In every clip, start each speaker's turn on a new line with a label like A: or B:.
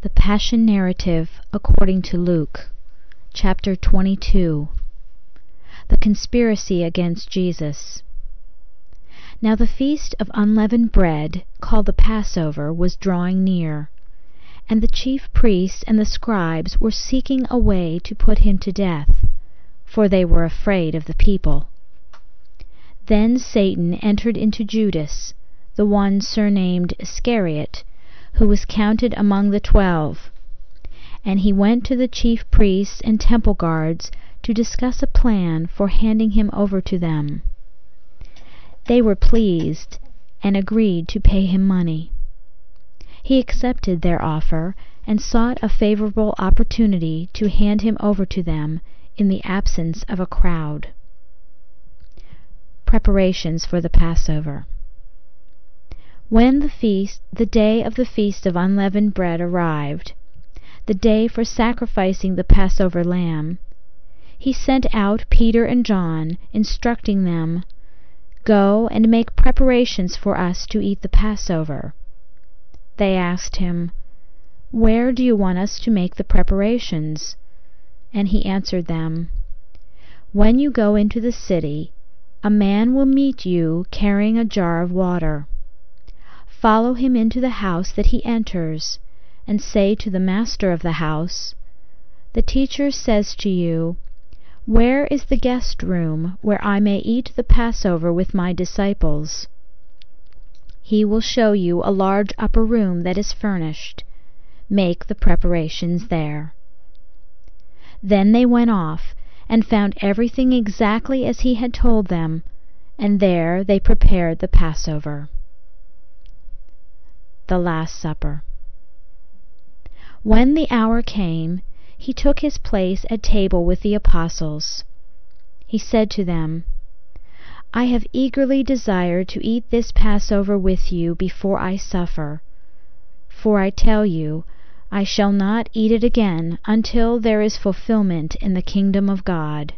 A: The Passion Narrative according to Luke, Chapter 22. The Conspiracy against Jesus. Now the feast of unleavened bread, called the Passover, was drawing near, and the chief priests and the scribes were seeking a way to put him to death, for they were afraid of the people. Then Satan entered into Judas, the one surnamed Iscariot, who was counted among the 12, and he went to the chief priests and temple guards to discuss a plan for handing him over to them. They were pleased and agreed to pay him money. He accepted their offer and sought a favorable opportunity to hand him over to them in the absence of a crowd. Preparations for the Passover. When the day of the Feast of Unleavened Bread arrived, the day for sacrificing the Passover lamb, he sent out Peter and John, instructing them, "Go and make preparations for us to eat the Passover." They asked him, "Where do you want us to make the preparations?" And he answered them, "When you go into the city, a man will meet you carrying a jar of water. Follow him into the house that he enters, and say to the master of the house, 'The teacher says to you, where is the guest room where I may eat the Passover with my disciples?' He will show you a large upper room that is furnished. Make the preparations there." Then they went off and found everything exactly as he had told them, and there they prepared the Passover. The Last Supper. When the hour came, he took his place at table with the apostles. He said to them, "I have eagerly desired to eat this Passover with you before I suffer. For I tell you, I shall not eat it again until there is fulfillment in the kingdom of God."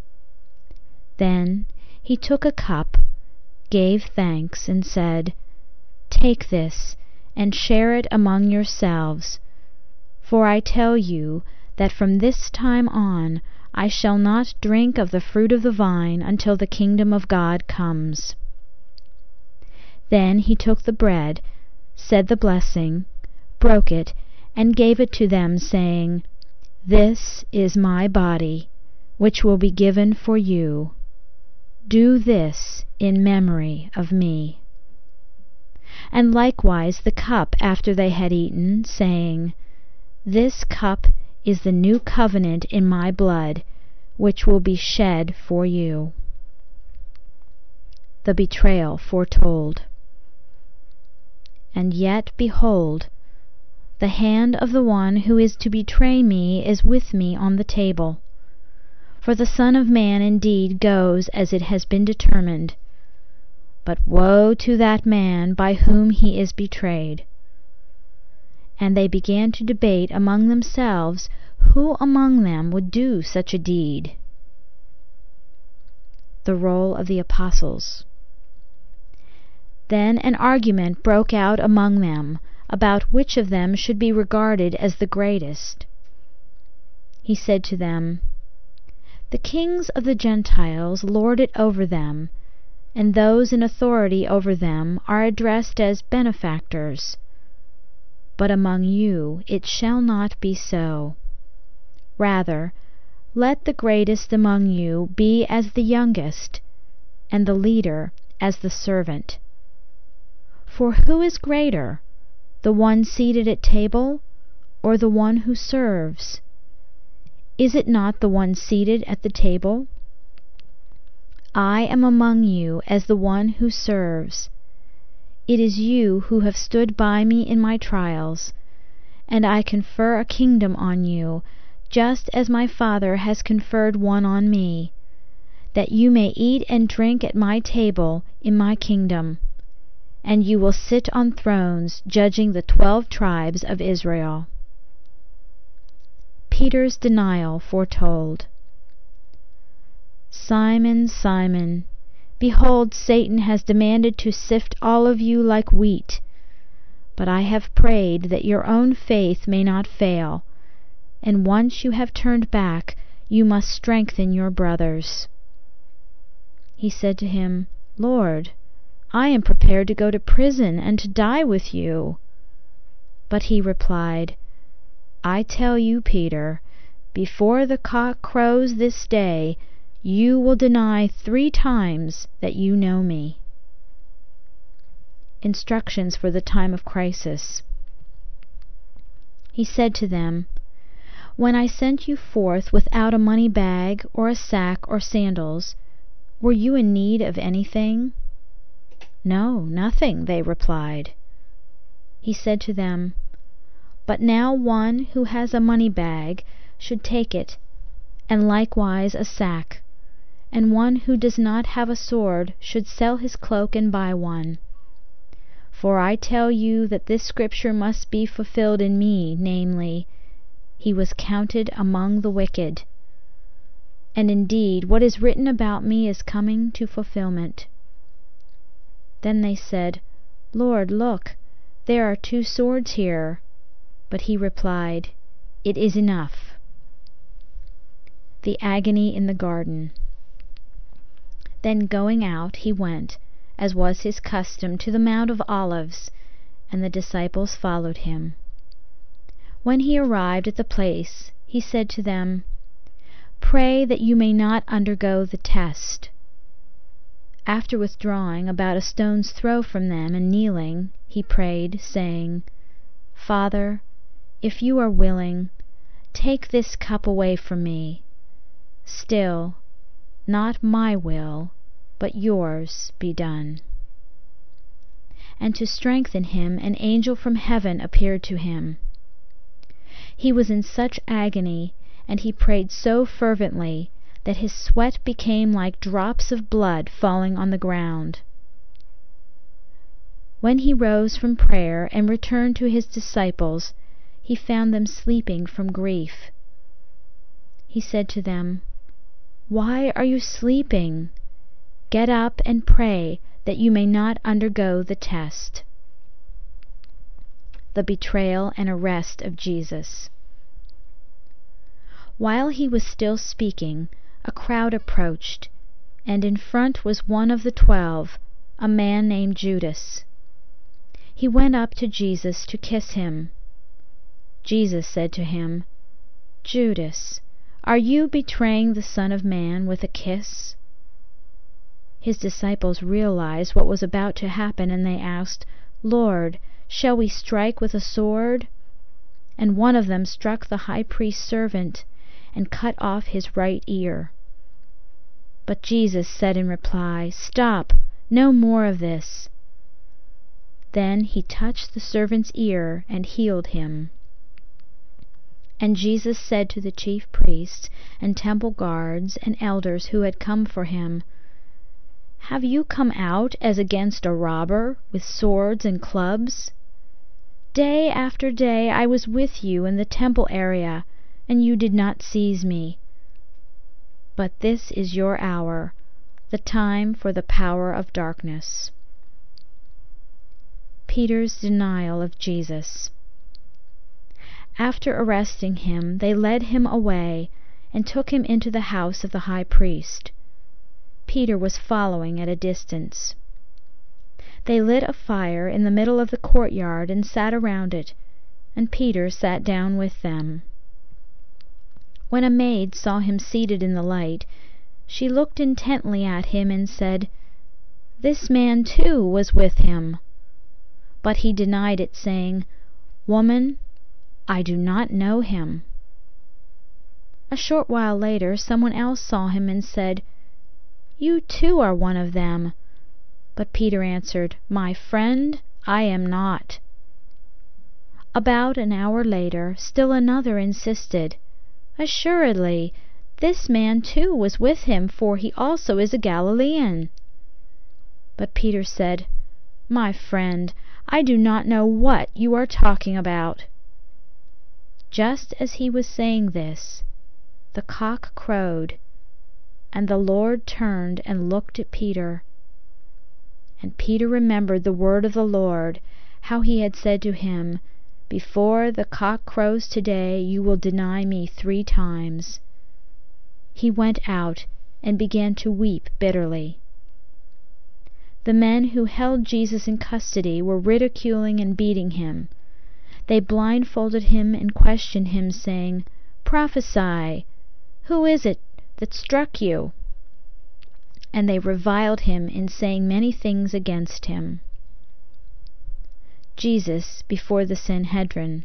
A: Then he took a cup, gave thanks, and said, "Take this, and share it among yourselves. For I tell you that from this time on I shall not drink of the fruit of the vine until the kingdom of God comes." Then he took the bread, said the blessing, broke it, and gave it to them, saying, "This is my body, which will be given for you. Do this in memory of me." And likewise the cup after they had eaten, saying, "This cup is the new covenant in my blood, which will be shed for you." The betrayal foretold. "And yet, behold, the hand of the one who is to betray me is with me on the table. For the Son of Man indeed goes as it has been determined, but woe to that man by whom he is betrayed." And they began to debate among themselves who among them would do such a deed. The Roll of the Apostles. Then an argument broke out among them about which of them should be regarded as the greatest. He said to them, "The kings of the Gentiles lord it over them, and those in authority over them are addressed as benefactors. But among you it shall not be so. Rather, let the greatest among you be as the youngest, and the leader as the servant. For who is greater, the one seated at table, or the one who serves? Is it not the one seated at the table? I am among you as the one who serves. It is you who have stood by me in my trials, and I confer a kingdom on you, just as my Father has conferred one on me, that you may eat and drink at my table in my kingdom, and you will sit on thrones judging the 12 tribes of Israel." Peter's denial foretold. "Simon, Simon, behold, Satan has demanded to sift all of you like wheat. But I have prayed that your own faith may not fail, and once you have turned back, you must strengthen your brothers." He said to him, "Lord, I am prepared to go to prison and to die with you." But he replied, "I tell you, Peter, before the cock crows this day, you will deny 3 times that you know me." Instructions for the time of crisis. He said to them, "When I sent you forth without a money bag or a sack or sandals, were you in need of anything?" "No, nothing," they replied. He said to them, "But now one who has a money bag should take it, and likewise a sack, and one who does not have a sword should sell his cloak and buy one. For I tell you that this scripture must be fulfilled in me, namely, he was counted among the wicked. And indeed, what is written about me is coming to fulfillment." Then they said, "Lord, look, there are 2 swords here." But he replied, "It is enough." The agony in the garden. Then going out, he went, as was his custom, to the Mount of Olives, and the disciples followed him. When he arrived at the place, he said to them, "Pray that you may not undergo the test." After withdrawing about a stone's throw from them and kneeling, he prayed, saying, "Father, if you are willing, take this cup away from me. Still, not my will, but yours be done." And to strengthen him, an angel from heaven appeared to him. He was in such agony, and he prayed so fervently, that his sweat became like drops of blood falling on the ground. When he rose from prayer and returned to his disciples, he found them sleeping from grief. He said to them, "Why are you sleeping? Get up and pray that you may not undergo the test." The betrayal and arrest of Jesus. While he was still speaking, a crowd approached, and in front was one of the 12, a man named Judas. He went up to Jesus to kiss him. Jesus said to him, "Judas, are you betraying the Son of Man with a kiss?" His disciples realized what was about to happen, and they asked, "Lord, shall we strike with a sword?" And one of them struck the high priest's servant and cut off his right ear. But Jesus said in reply, "Stop, no more of this." Then he touched the servant's ear and healed him. And Jesus said to the chief priests and temple guards and elders who had come for him, "Have you come out as against a robber, with swords and clubs? Day after day I was with you in the temple area, and you did not seize me. But this is your hour, the time for the power of darkness." Peter's denial of Jesus. After arresting him, they led him away and took him into the house of the high priest. Peter was following at a distance. They lit a fire in the middle of the courtyard and sat around it, and Peter sat down with them. When a maid saw him seated in the light, she looked intently at him and said, "This man too was with him." But he denied it, saying, "Woman, I do not know him." A short while later, someone else saw him and said, "You too are one of them." But Peter answered, "My friend, I am not." About an hour later, still another insisted, "Assuredly, this man too was with him, for he also is a Galilean." But Peter said, "My friend, I do not know what you are talking about." Just as he was saying this, the cock crowed, and the Lord turned and looked at Peter. And Peter remembered the word of the Lord, how he had said to him, "Before the cock crows today, you will deny me 3 times." He went out and began to weep bitterly. The men who held Jesus in custody were ridiculing and beating him. They blindfolded him and questioned him, saying, "Prophesy! Who is it that struck you?" And they reviled him in saying many things against him. Jesus before the Sanhedrin.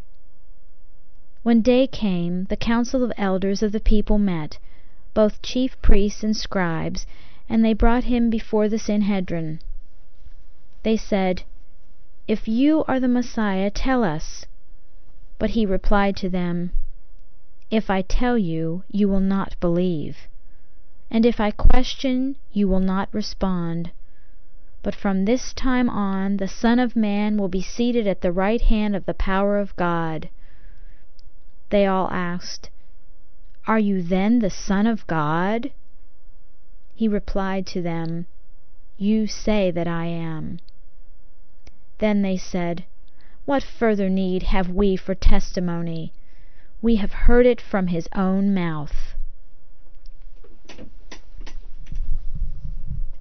A: When day came, the council of elders of the people met, both chief priests and scribes, and they brought him before the Sanhedrin. They said, "If you are the Messiah, tell us." But he replied to them, "If I tell you, you will not believe. And if I question, you will not respond. But from this time on, the Son of Man will be seated at the right hand of the power of God." They all asked, "Are you then the Son of God?" He replied to them, "You say that I am." Then they said, "What further need have we for testimony? We have heard it from his own mouth."